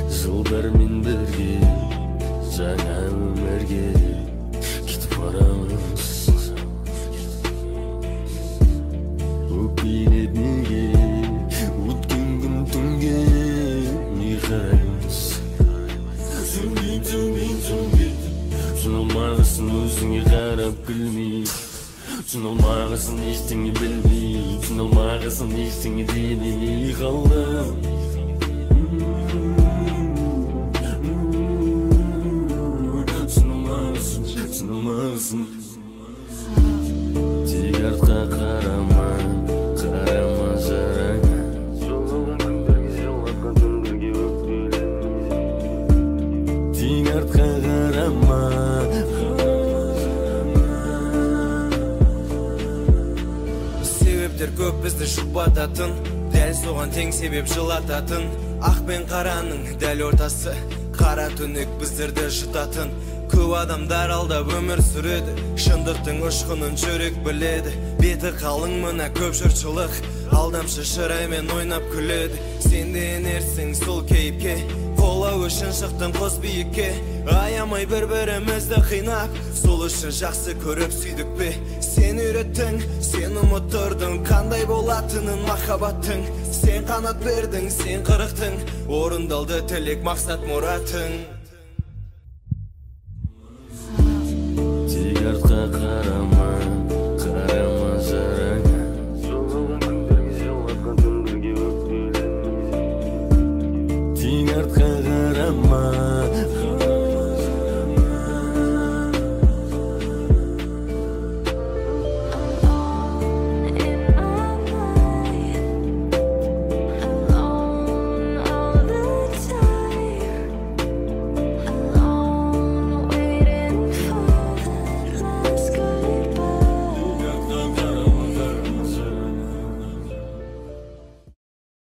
Жылдармен бірге жаңа өмірге кетіп барамыз. Өкпелеп неге өткен күн түнге не қараймыз? Түсінілмағысың өзіңе қарап күлмей, түсінілмағысың ештеңе білмей, түсінілмағысың ештеңе демей қалдым. Түсінілмағысың тек артқа қарама, қарама жараңа. Жоғалған күндерге сыйлатқан түндерге өкпелеме. Тек артқа қарама. Себептер көп бізді жұбататын, дәл соған тең себеп жылататын. Ақ пен қараның дәл ортасы, қара түнек біздерді жұтатын. Көп адамдар алдап өмір сүреді, шындықтың ұшқынын жүрек біледі. Беті қалың мына көп жұртшылық, алдамшы шыраймен ойнап күледі. Сен де енерсің сол кейіпке, қолау үшін шықтың қос биікке. Аямай бір-бірімізді қинап, сол үшін жақсы көріп сүйдік пе? Сен үйреттің, сен ұмыттырдың қандай болатынын махаббаттың. Сен қанат бердің, сен қырықтың, орындалды тілек мақсат мұратың.